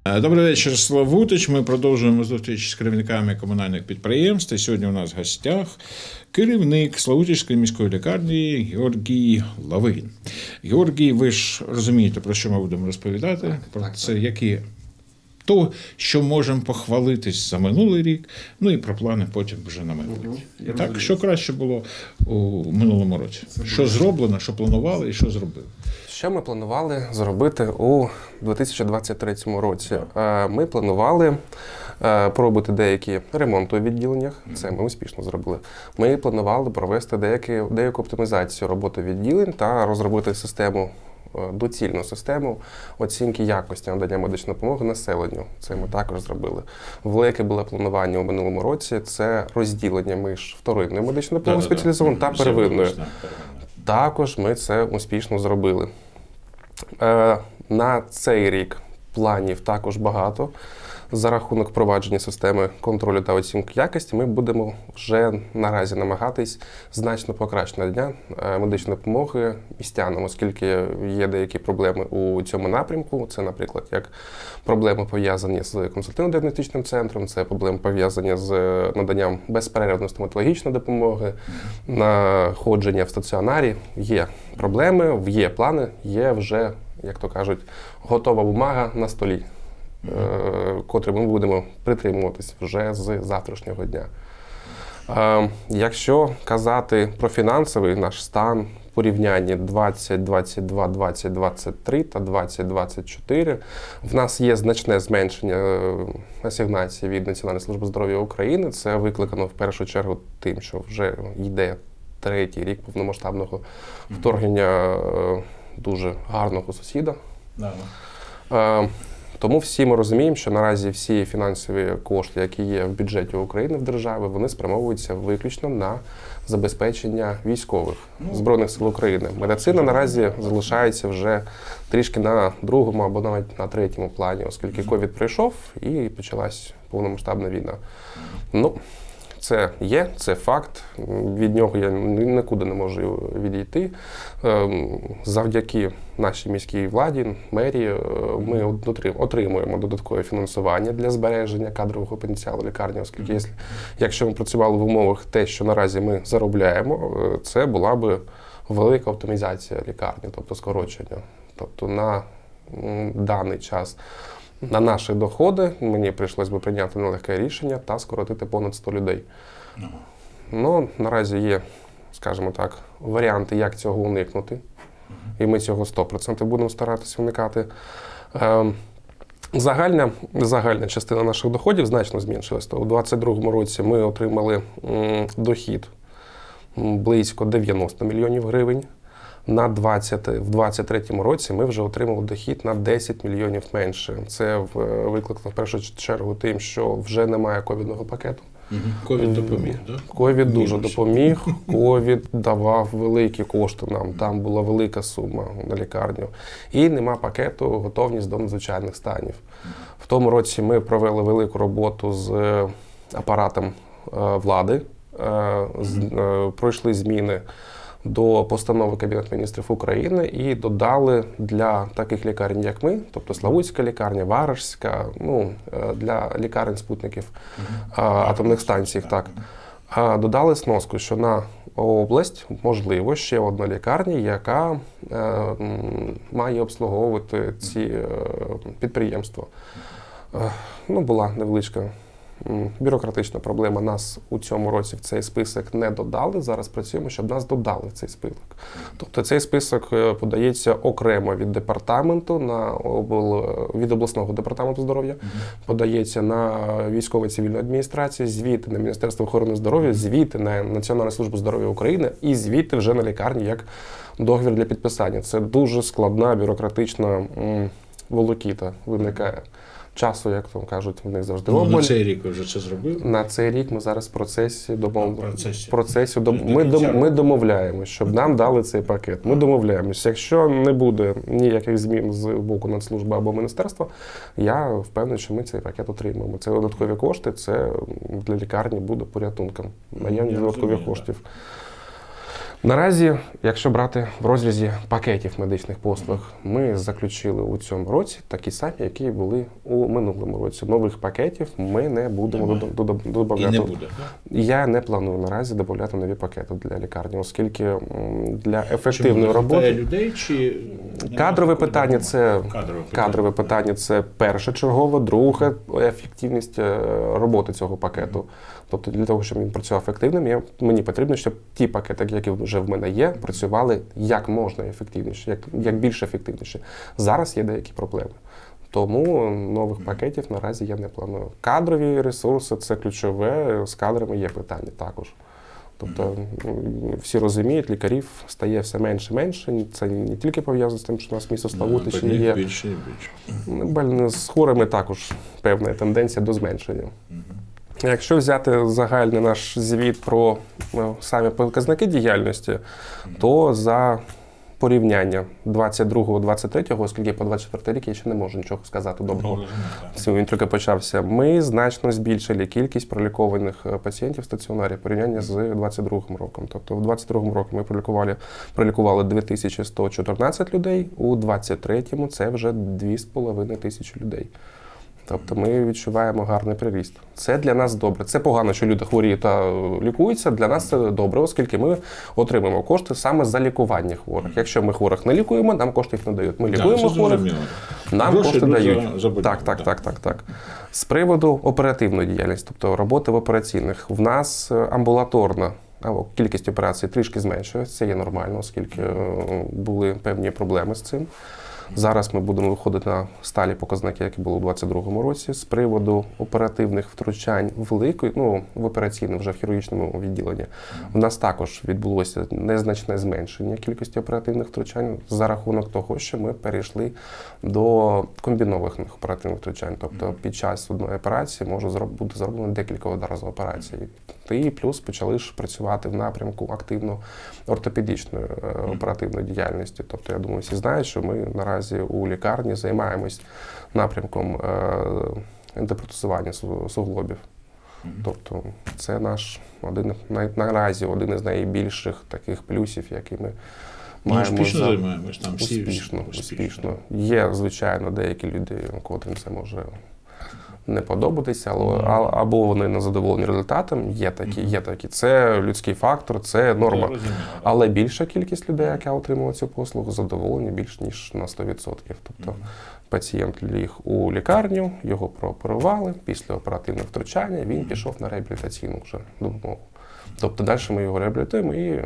Добрий вечір, Славутич. Ми продовжуємо зустріч з керівниками комунальних підприємств. І сьогодні у нас в гостях керівник Славутичської міської лікарні Георгій Лавин. Георгій, ви ж розумієте, про що ми будемо розповідати? Про це, які то, що можемо похвалитись за минулий рік, ну і про плани потім вже на майбутнє. Так, що краще було у минулому році? Що зроблено, що планували і що зробили? Що ми планували зробити у 2023 році? Ми планували проробити деякі ремонти у відділеннях, це ми успішно зробили. Ми планували провести деяку оптимізацію роботи відділень та розробити доцільну систему оцінки якості надання медичної допомоги населенню. Це ми також зробили. Велике було планування у минулому році – це розділення між вторинною медичною допомогою спеціалізованою та первинною. Також ми це успішно зробили. На цей рік планів також багато. За рахунок впровадження системи контролю та оцінки якості ми будемо вже наразі намагатись значно покращити надання медичної допомоги містянам, оскільки є деякі проблеми у цьому напрямку. Це, наприклад, як проблеми пов'язані з консультативно-діагностичним центром, це проблеми пов'язані з наданням безперервної стоматологічної допомоги, находження в стаціонарі. Є проблеми, є плани, є вже, як то кажуть, готова бумага на столі, котрі ми будемо притримуватись вже з завтрашнього дня. Якщо казати про фінансовий наш стан в порівнянні 2022, 2023 та 2024, в нас є значне зменшення асигнацій від Національної служби здоров'я України. Це викликано в першу чергу тим, що вже йде третій рік повномасштабного вторгнення дуже гарного сусіда. Тому всі ми розуміємо, що наразі всі фінансові кошти, які є в бюджеті України, в державі, вони спрямовуються виключно на забезпечення військових Збройних сил України. Медицина наразі залишається вже трішки на другому або навіть на третьому плані, оскільки ковід прийшов і почалась повномасштабна війна. Це є, це факт, від нього я нікуди не можу відійти. Завдяки нашій міській владі, мерії, ми отримуємо додаткове фінансування для збереження кадрового потенціалу лікарні, оскільки якщо ми працювали в умовах те, що наразі ми заробляємо, це була б велика оптимізація лікарні, тобто скорочення. Тобто на даний час на наші доходи мені прийшлось би прийняти нелегке рішення та скоротити понад 100 людей. Наразі є, скажімо так, варіанти, як цього уникнути. І ми цього 100% будемо старатися уникати. Загальна частина наших доходів значно зменшилась. У 2022 році ми отримали дохід близько 90 мільйонів гривень. В 2023 році ми вже отримали дохід на 10 мільйонів менше. Це викликано в першу чергу тим, що вже немає ковідного пакету. Ковід допоміг, так? Ковід дуже допоміг. Ковід давав великі кошти нам. Там була велика сума на лікарню. І нема пакету готовність до надзвичайних станів. В тому році ми провели велику роботу з апаратом влади. Пройшли зміни до постанови Кабінету міністрів України і додали для таких лікарень, як ми, тобто Славутська лікарня, Варашська, для лікарень-спутників атомних станцій, додали сноску, що на область можливо ще одна лікарня, яка має обслуговувати ці підприємства. Була невеличка бюрократична проблема. Нас у цьому році в цей список не додали. Зараз працюємо, щоб нас додали в цей список. Тобто цей список подається окремо від департаменту, від обласного департаменту здоров'я, подається на військово-цивільну адміністрацію, звіти на Міністерство охорони здоров'я, звіти на Національну службу здоров'я України і звіти вже на лікарні як договір для підписання. Це дуже складна бюрократична волокіта виникає. Часу, як там кажуть, в них завжди обмаль. На цей рік ви вже це зробили? На цей рік ми зараз в процесі. Ми домовляємося, щоб нам дали цей пакет. Ми домовляємося. Якщо не буде ніяких змін з боку Нацслужби або міністерства, я впевнений, що ми цей пакет отримаємо. Це додаткові кошти, це для лікарні буде порятунком. Наявність додаткових коштів. Наразі, якщо брати в розрізі пакетів медичних послуг, ми заключили у цьому році такі самі, які були у минулому році. Нових пакетів ми не будемо додавати. І не буде. Я не планую наразі додавати нові пакети для лікарні, оскільки для ефективної роботи людей чи кадрове питання це першочергово, друге ефективність роботи цього пакету. Тобто для того, щоб він працював ефективним, мені потрібно, щоб ті пакети, які вже в мене є, працювали як можна ефективніше, як більш ефективніше. Зараз є деякі проблеми. Тому нових пакетів наразі я не планую. Кадрові ресурси – це ключове, з кадрами є питання також. Тобто всі розуміють, лікарів стає все менше і менше. Це не тільки пов'язано з тим, що у нас місто Славутичі є. Більше і більше. З хворими також певна тенденція до зменшення. Якщо взяти загальний наш звіт про самі показники діяльності, то за порівняння 22-23, оскільки по 24 рік я ще не можу нічого сказати доброго. Він тільки почався. Ми значно збільшили кількість пролікованих пацієнтів в стаціонарі в порівнянні з 22 роком. Тобто в 22 році ми пролікували 2114 людей, у 23-му це вже 2500 людей. Тобто ми відчуваємо гарний приріст. Це для нас добре. Це погано, що люди хворіють та лікуються. Для нас це добре, оскільки ми отримуємо кошти саме за лікування хворих. Якщо ми хворих не лікуємо, нам кошти їх не дають. Ми лікуємо хворих, нам кошти дають. Так. З приводу оперативної діяльності, тобто роботи в операційних, в нас амбулаторна кількість операцій трішки зменшується. Це є нормально, оскільки були певні проблеми з цим. Зараз ми будемо виходити на сталі показники, які були у 2022 році. З приводу оперативних втручань в операційному, вже в хірургічному відділенні, у нас також відбулося незначне зменшення кількості оперативних втручань за рахунок того, що ми перейшли до комбінованих оперативних втручань. Тобто під час одної операції може бути зроблено декілька одразу операцій. І плюс почали ж працювати в напрямку активно ортопедичної оперативної діяльності. Тобто, я думаю, всі знають, що ми наразі у лікарні займаємось напрямком ендопротезування суглобів. Тобто, це наш наразі один із найбільших таких плюсів, які ми маємо. Успішно займаємось там всі? Успішно. Є, звичайно, деякі люди, котрим це може не подобатися, або вони не задоволені результатом, є такі. Це людський фактор, це норма. Але більша кількість людей, яка отримала цю послугу, задоволені більш ніж на 100%. Тобто пацієнт ліг у лікарню, його прооперували, після оперативного втручання він пішов на реабілітаційну вже допомогу. Тобто далі ми його реабілітуємо і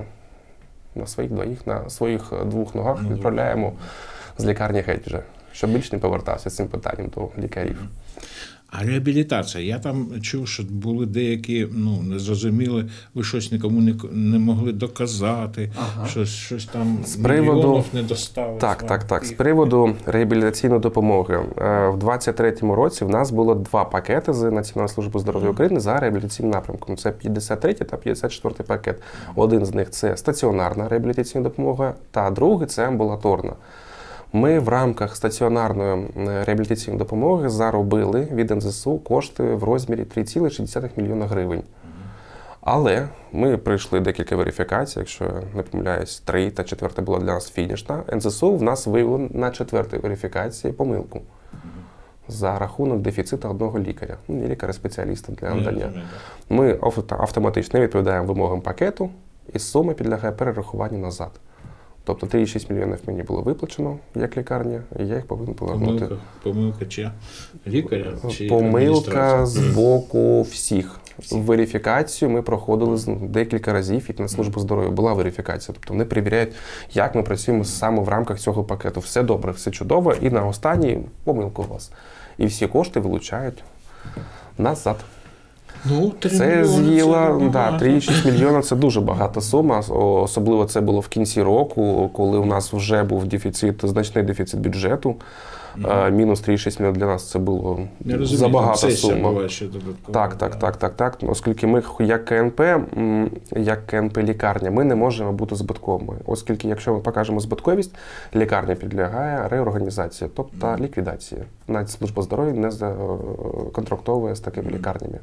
на своїх двох ногах відправляємо з лікарні геть вже, щоб більше не повертався з цим питанням до лікарів. А реабілітація? Я там чув, що були деякі, незрозуміли, ви щось нікому не могли доказати, щось там мільйонів не досталося. Так. З приводу реабілітаційної допомоги. В 2023 році в нас було 2 пакети з Національної служби здоров'я України за реабілітаційним напрямком. Це 53 та 54 пакет. Один з них – це стаціонарна реабілітаційна допомога, та другий – це амбулаторна. Ми в рамках стаціонарної реабілітаційної допомоги заробили від НСЗУ кошти в розмірі 3,6 мільйона гривень. Але ми пройшли декілька верифікацій, якщо я не помиляюсь, 3 та 4 була для нас фінішна. НСЗУ в нас виявило на 4-й верифікації помилку за рахунок дефіциту одного лікаря, не лікаря-спеціаліста для надання. Ми автоматично відповідаємо вимогам пакету, і сума підлягає перерахуванню назад. Тобто 3,6 мільйонів мені було виплачено як лікарня, і я їх повинен повернути. Помилка чи лікаря, чи помилка з боку всіх. Верифікацію ми проходили декілька разів, і на службу здоров'я була верифікація. Тобто вони перевіряють, як ми працюємо саме в рамках цього пакету. Все добре, все чудово, і на останній помилка у вас. І всі кошти вилучають назад. Це з'їло, 3,6 мільйона – це дуже багата сума, особливо це було в кінці року, коли у нас вже був значний дефіцит бюджету. Мінус 3,6 мільйона для нас це було забагата сума. Так. Оскільки ми, як КНП лікарня, ми не можемо бути збитковими. Оскільки, якщо ми покажемо збитковість, лікарня підлягає реорганізації, тобто ліквідації. Навіть служба здоров'я не контрактовує з такими лікарнями.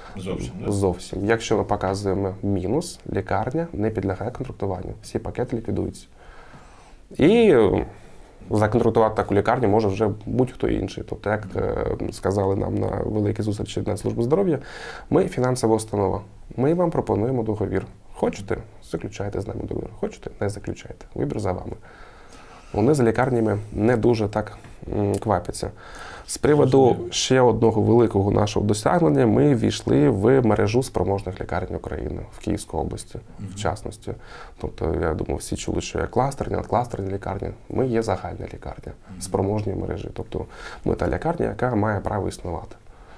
Зовсім, да? Зовсім. Якщо ми показуємо мінус, лікарня не підлягає контрактуванню. Всі пакети ліквідуються. І законтрактувати таку лікарню може вже будь-хто інший. Тобто, як сказали нам на великій зустрічі на службу здоров'я, ми фінансова установа. Ми вам пропонуємо договір. Хочете – заключайте з нами договір. Хочете – не заключайте. Вибір за вами. Вони за лікарнями не дуже так квапяться. З приводу ще одного великого нашого досягнення, ми ввійшли в мережу спроможних лікарень України в Київській області, в частності. Тобто, я думаю, всі чули, що є кластерні, надкластерні лікарні. Ми є загальна лікарня, спроможні мережі. Тобто, ми та лікарня, яка має право існувати.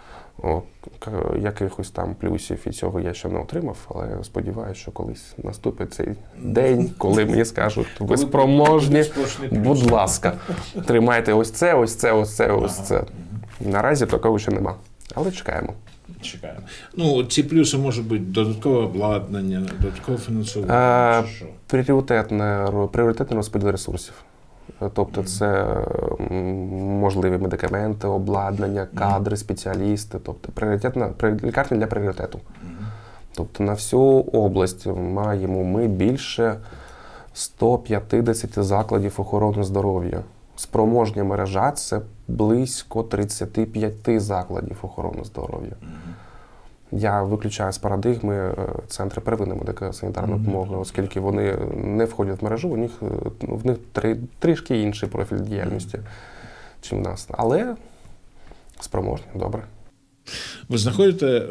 Якихось там плюсів і цього я ще не отримав, але сподіваюся, що колись наступить цей день, коли мені скажуть, ви спроможні, будь ласка, тримайте ось це, ось це, ось це, ось це. Наразі такого ще нема, але чекаємо. Чекаємо. Ну, ці плюси можуть бути додаткове обладнання, додаткове фінансування. Пріоритетний розподіл ресурсів. Тобто це можливі медикаменти, обладнання, кадри, спеціалісти. Тобто лікарня для пріоритету. Тобто на всю область маємо ми більше 150 закладів охорони здоров'я. Спроможня мережа – це близько 35 закладів охорони здоров'я. Я виключаю з парадигми центри первинної медико-санітарної допомоги, оскільки вони не входять в мережу, в них трішки інший профіль діяльності, ніж в нас. Але спроможні, добре. Ви знаходите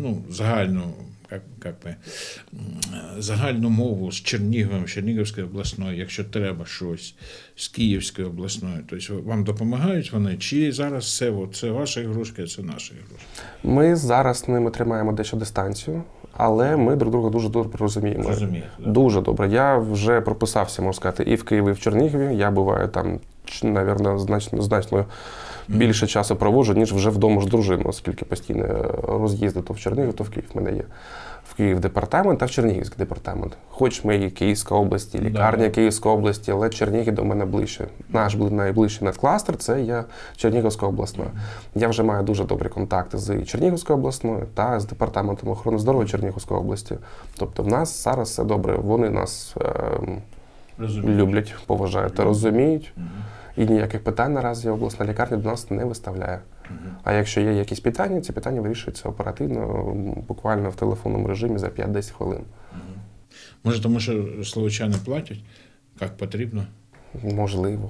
загальну мову з Черніговом, Чернігівською обласною, якщо треба щось, з Київською обласною. Тобто вам допомагають вони? Чи зараз це ваші ігрушки, а це наші ігрушки? Ми зараз з ними тримаємо дещо дистанцію, але ми друг друга дуже добре розуміємо. Дуже добре. Я вже прописався, можна сказати, і в Києві, і в Чернігові. Я буваю там, мабуть, значно більше часу проводжу, ніж вже вдома з дружиною, оскільки постійно роз'їзди то в Чернігів, то в Київ в мене є. В Київ департамент, а в Чернігівський департамент. Хоч ми і Київська область, і лікарня Київської області, але Чернігів до мене ближче. Наш найближчий надкластер – це є Чернігівська обласна. Я вже маю дуже добрі контакти з Чернігівською обласною та з департаментом охорони здоров'я Чернігівської області. Тобто в нас зараз все добре. Вони нас люблять, поважають та розуміють. І ніяких питань наразі обласна лікарня до нас не виставляє. А якщо є якісь питання, ці питання вирішуються оперативно, буквально в телефонному режимі за 5-10 хвилин. Може, тому що словочани платять, як потрібно? Можливо.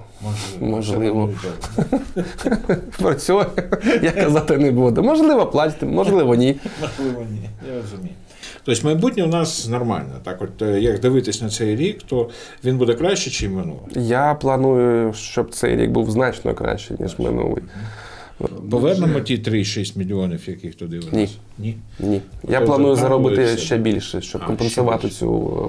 Про це я казати не буду. Можливо, платять, можливо, ні. Можливо, ні. Я розумію. Тобто майбутнє у нас нормально. Так от, як дивитись на цей рік, то він буде краще, ніж минулий? Я планую, щоб цей рік був значно краще, ніж минулий. Повернемо ті 3,6 мільйонів, яких туди у нас? Ні. Я планую заробити ще більше, щоб компенсувати цю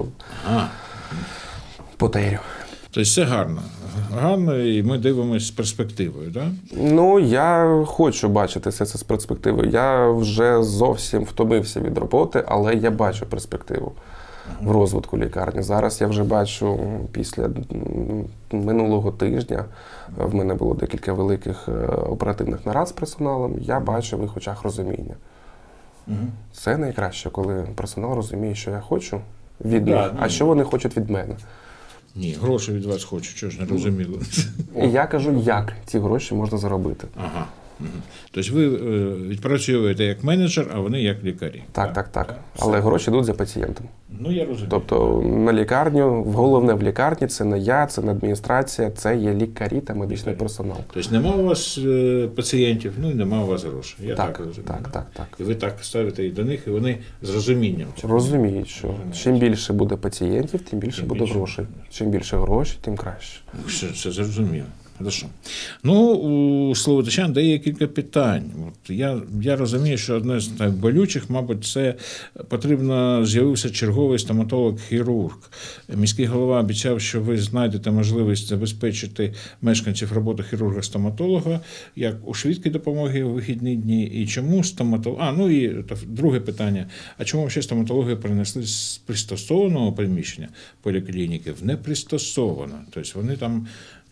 потерю. Тобто це гарно. Гарно, і ми дивимося з перспективою, так? Ну, я хочу бачити все це з перспективою. Я вже зовсім втомився від роботи, але я бачу перспективу в розвитку лікарні. Зараз я вже бачу, після минулого тижня, в мене було декілька великих оперативних нарад з персоналом, я бачу в їх очах розуміння. Це найкраще, коли персонал розуміє, що я хочу від них, а що вони хочуть від мене. Ні, гроші від вас хочуть, що ж не розуміло. І я кажу, як ці гроші можна заробити. Ага. Тобто ви відпрацьовуєте як менеджер, а вони як лікарі. Так. Але гроші йдуть за пацієнтом. Ну, я розумію. Тобто на лікарню, головне в лікарні – це не я, це не адміністрація, це є лікарі та медичний персонал. Тобто нема у вас пацієнтів, ну і нема у вас грошей. Я так розумію. Так. І ви так ставите і до них, і вони з розумінням. Розуміють, що чим більше буде пацієнтів, тим більше буде грошей. Чим більше грошей, тим краще. Це зрозуміло. Хорошо. Ну, у словотичан є кілька питань. От я розумію, що одне з найболючих, мабуть, це потрібно з'явився черговий стоматолог-хірург. Міський голова обіцяв, що ви знайдете можливість забезпечити мешканців роботу хірурга-стоматолога як у швидкій допомоги у вихідні дні. І чому стоматолог... і друге питання. А чому взагалі стоматологію перенесли з пристосованого приміщення поліклініки в непристосоване? Тобто вони там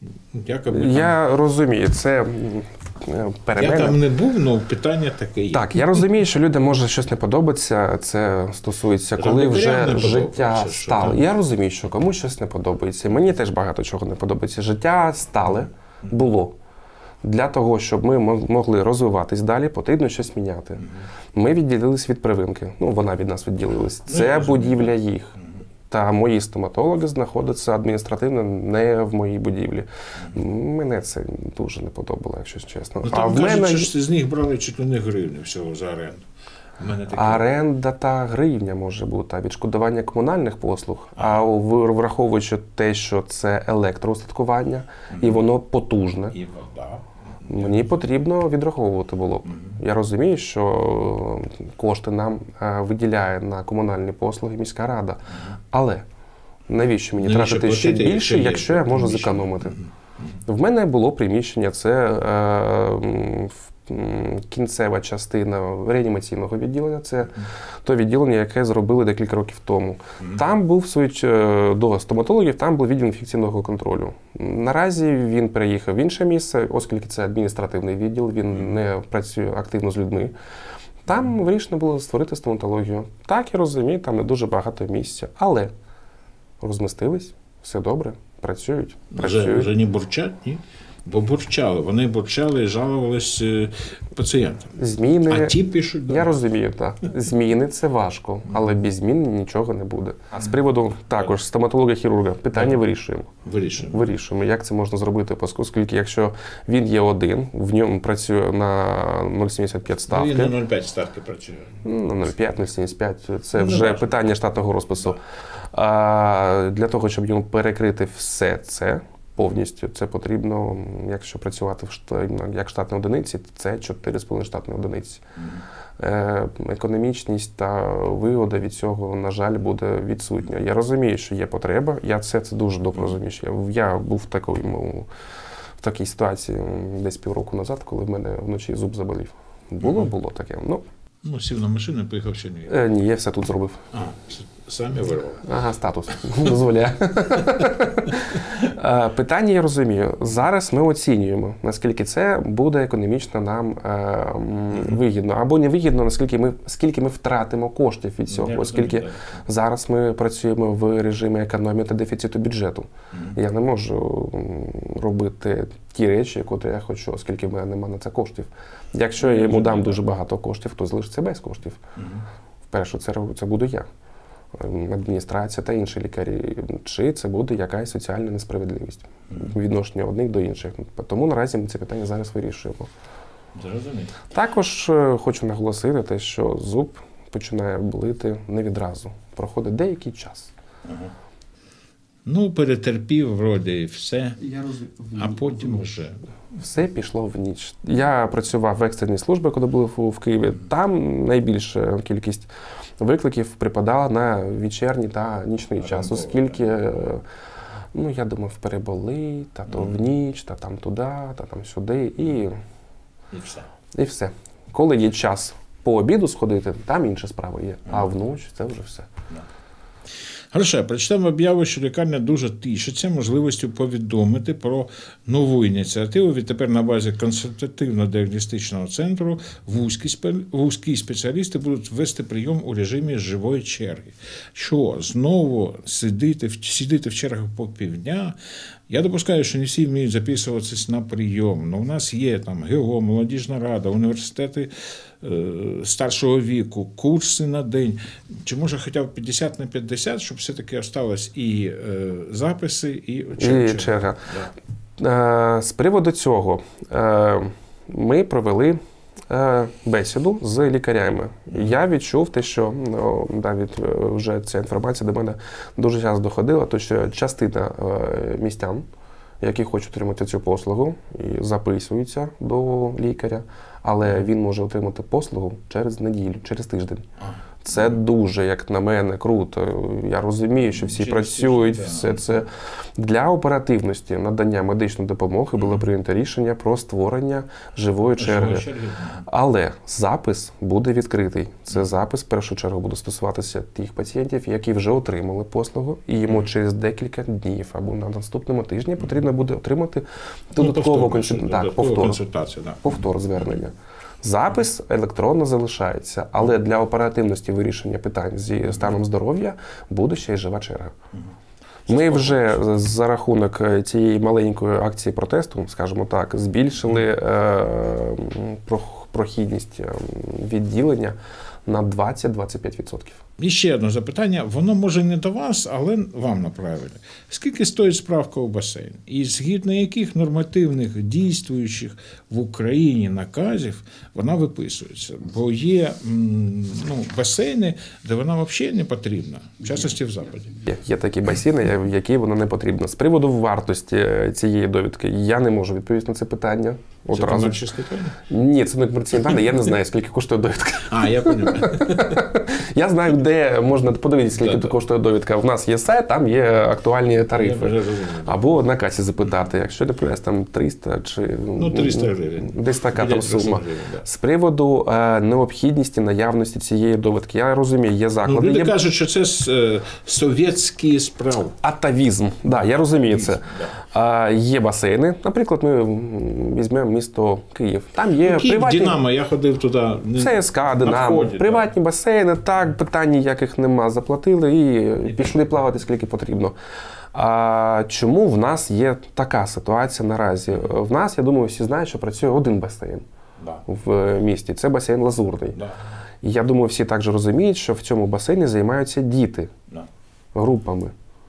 Я розумію, це перемена. Я там не був, але питання таке є. Так, я розумію, що людям може щось не подобається, це стосується, коли вже життя стале. Я розумію, що комусь щось не подобається. Мені теж багато чого не подобається. Життя стале було. Для того, щоб ми могли розвиватись далі, потрібно щось міняти. Ми відділились від первинки. Ну, вона від нас відділилась. Це будівля їх. Та мої стоматологи знаходяться адміністративно не в моїй будівлі. Мене це дуже не подобало, якщо чесно. Ну, там кажуть, що з них брали чуть не гривню всього за оренду. Оренда та гривня може бути, а відшкодування комунальних послуг. А враховуючи те, що це електроустаткування, і воно потужне, і вода. Мені потрібно відраховувати було б. Я розумію, що кошти нам виділяє на комунальні послуги міська рада. Але навіщо мені тратити ще більше, якщо я можу зекономити? В мене було приміщення, це кінцева частина реанімаційного відділення. Це то відділення, яке зробили декілька років тому. Там був, до стоматологів, там був відділ інфекційного контролю. Наразі він переїхав в інше місце, оскільки це адміністративний відділ, він не працює активно з людьми. Там вирішено було створити стоматологію. Так, я розумію, там не дуже багато місця. Але розмістились, все добре, працюють. Вже не бурчать, ні? Бо бурчали. Вони бурчали і жалувались пацієнтам. Зміни, а ті пишуть. Я розумію, так. Зміни – це важко, але без змін нічого не буде. А з приводу також стоматолога-хірурга питання вирішуємо. Вирішуємо. Як це можна зробити, оскільки якщо він є один, в ньому працює на 0,75 ставки. Він на 0,5 ставки працює. На 0,5, 0,75 – це вже питання штатного розпису. А для того, щоб йому перекрити все це, повністю, це потрібно, якщо працювати як штатні одиниці, це 4,5 штатні одиниці. Економічність та вигода від цього, на жаль, буде відсутня. Я розумію, що є потреба, я це дуже добре розумію. Я був в такій ситуації десь півроку назад, коли в мене вночі зуб заболів. Було таке. Ну, сів на машину і поїхав в Чернігів. Ні, я все тут зробив. Самі вирвали? Ага, статус дозволяє. Питання я розумію. Зараз ми оцінюємо, наскільки це буде економічно нам вигідно. Або не вигідно, скільки ми втратимо коштів від цього. Оскільки зараз ми працюємо в режимі економії та дефіциту бюджету. Я не можу робити ті речі, які я хочу, оскільки в мене немає на це коштів. Якщо я йому дам дуже багато коштів, то залишиться без коштів. Вперше це буду я. Адміністрація та інші лікарі, чи це буде якась соціальна несправедливість відношення одних до інших. Тому наразі ми це питання зараз вирішуємо. Зрозуміло. Також хочу наголосити те, що зуб починає боліти не відразу. Проходить деякий час. Ну, перетерпів, вроді, і все, а потім вже. Все пішло в ніч. Я працював в екстреній службі, коли був в Києві. Там найбільша кількість викликів припадала на вечірній та нічний час, оскільки, я думав, переболить, та то в ніч, та там туди, та там сюди, і все. І все. Коли є час по обіду сходити, там інша справа є, а вночі це вже все. Хорошо, прочитав об'яву, що лікарня дуже тішиться можливістю повідомити про нову ініціативу. Відтепер на базі консультативно-діагностичного центру вузькі спеціалісти будуть вести прийом у режимі живої черги. Що, знову сидіти в чергах по півдня? Я допускаю, що не всі вміють записуватися на прийом. У нас є там ГО, молодіжна рада, університети старшого віку, курси на день. Чи може хоча б 50 на 50, щоб все-таки осталось і записи, і черга. Да. З приводу цього ми провели бесіду з лікарями. Я відчув те, що навіть вже ця інформація до мене дуже часто доходила, то що частина містян, які хочуть отримати цю послугу, і записуються до лікаря, але він може отримати послугу через неділю, через тиждень. Це дуже, як на мене, круто. Я розумію, що всі працюють, все це. Для оперативності надання медичної допомоги було прийнято рішення про створення живої черги. Але запис буде відкритий. Це запис, в першу чергу, буде стосуватися тих пацієнтів, які вже отримали послугу, і йому через декілька днів або на наступному тижні потрібно буде отримати додаткову консультацію, повтор звернення. Запис електронно залишається, але для оперативності вирішення питань зі станом здоров'я буде ще й жива черга. Ми вже за рахунок цієї маленької акції протесту, скажімо так, збільшили прохідність відділення на 20-25%. І ще одне запитання, воно може не до вас, але вам направили. Скільки стоїть справка у басейн? І згідно яких нормативних дійствуючих в Україні наказів вона виписується? Бо є басейни, де вона взагалі не потрібна, в частності в Западі. Є такі басейни, в які вона не потрібна. З приводу вартості цієї довідки я не можу відповісти на це питання. Це комерційні дані? Ні, це не комерційні дані, я не знаю, скільки коштує довідка. Я розумію. Я знаю, де можна подивитися, скільки коштує довідка. У нас є сайт, там є актуальні тарифи. Або на касі запитати, якщо не помиляюсь, там 300 чи... 300 гривень. Десь така там сума. З приводу необхідності, наявності цієї довідки. Я розумію, є заклади. Люди кажуть, що це совєтські справи. Атавізм. Так, я розумію це. Є басейни. Наприклад, ми візьмемо місто Київ. Там є приватні... Динамо, я ходив туди. ЦСКА, Динамо. Приватні басейни, так, питань ніяких нема. Заплатили і пішли плавати скільки потрібно. Чому в нас є така ситуація наразі? В нас, я думаю, всі знають, що працює один басейн в місті. Це басейн Лазурний. Я думаю, всі також розуміють, що в цьому басейні займаються діти групами.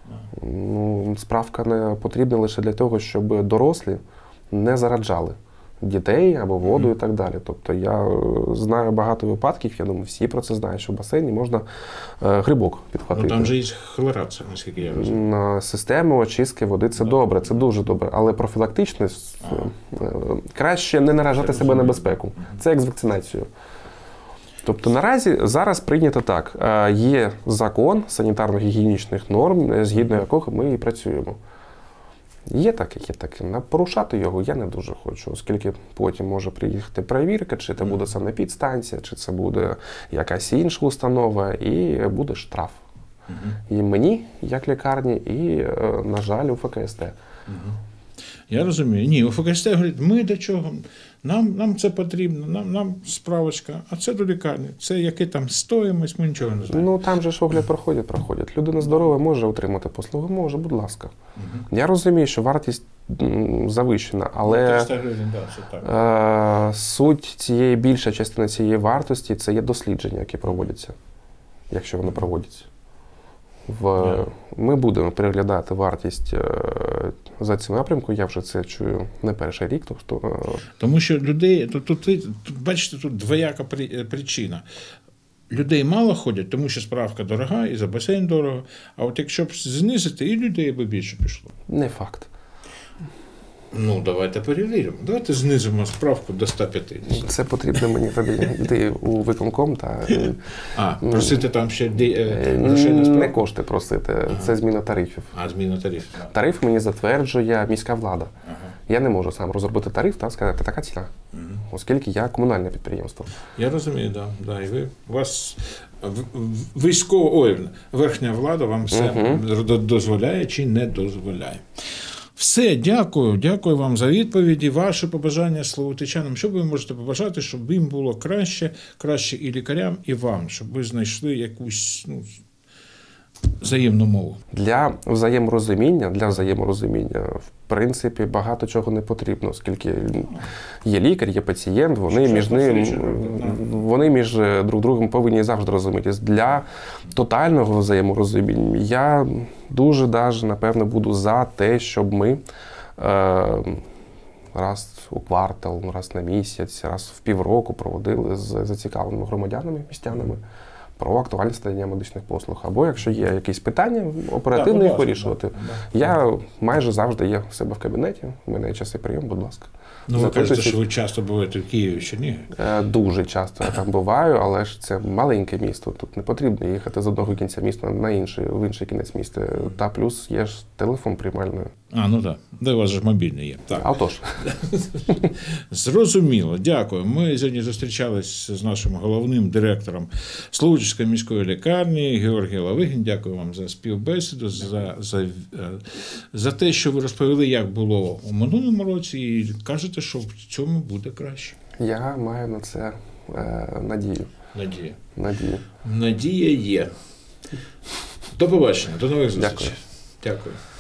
Справка не потрібна лише для того, щоб дорослі не зараджали дітей або воду і так далі. Тобто я знаю багато випадків, я думаю, всі про це знають, що в басейні можна грибок підхватити. Там же є хлорація, наскільки я розумію. Систему очистки води – це добре, це дуже добре. Але профілактично краще не наражати себе на безпеку. Це як з вакцинацією. Тобто наразі зараз прийнято так. Є закон санітарно-гігієнічних норм, згідно якого ми і працюємо. Є таке, є таке. Порушати його я не дуже хочу, оскільки потім може приїхати перевірка, чи це буде санепідстанція, чи це буде якась інша установа, і буде штраф. І мені, як лікарні, і, на жаль, у ФКСТ. Я розумію. Ні, у ФКСТ говорять, ми до чого? Нам це потрібно, нам справочка, а це до лікарні. Це яке там стоїмость, ми нічого не знаємо. Там же ж огляд проходять. Людина здорова може отримати послугу, може, будь ласка. Я розумію, що вартість завищена, але 300 гривень, це так. Суть більша частина цієї вартості – це є дослідження, які проводяться, якщо вони проводяться. Ми будемо переглядати вартість за цим напрямку, я вже це чую не перший рік. Тому що людей, бачите, тут двояка причина. Людей мало ходять, тому що справка дорога і за басейн дорого, а от якщо б знизити, і людей би більше пішло. Не факт. Давайте перевіримо. Давайте знизимо справку до 150. Це потрібно мені тоді йти у виконком та... Просити там ще грошей на справку? Не кошти просити, це зміна тарифів. Зміна тарифів. Тариф мені затверджує міська влада. Я не можу сам розробити тариф та сказати, така ціна, оскільки я комунальне підприємство. Я розумію, так. І у вас верхня влада вам все дозволяє чи не дозволяє. Все, дякую вам за відповіді. Ваші побажання словотичанам. Що ви можете побажати, щоб їм було краще і лікарям, і вам, щоб ви знайшли якусь взаємну мову? Для взаєморозуміння, в принципі, багато чого не потрібно, оскільки є лікар, є пацієнт, вони між друг другом повинні завжди розумітись. Для тотального взаєморозуміння я дуже напевно, буду за те, щоб ми раз у квартал, раз на місяць, раз в півроку проводили з зацікавленими громадянами, містянами про актуальність надання медичних послуг. Або якщо є якісь питання, оперативно їх вирішувати. Я майже завжди є в себе в кабінеті, у мене є часи прийому, будь ласка. Ну, ви кажете, що ви часто буваєте в Києві чи ні? Дуже часто я там буваю, але ж це маленьке місто. Тут не потрібно їхати з одного кінця міста на інший, в інший кінець міста. Та плюс є ж телефон приймальний. Ну так. Де у вас ж мобільний є. Так. А отож. Зрозуміло. Дякую. Ми сьогодні зустрічались з нашим головним директором Славутської міської лікарні Георгій Лавигін. Дякую вам за співбесіду, за те, що ви розповіли, як було у минулому році, і кажете, що в цьому буде краще. Я маю на це надію. Надія є. До побачення, до нових зустрічей. Дякую.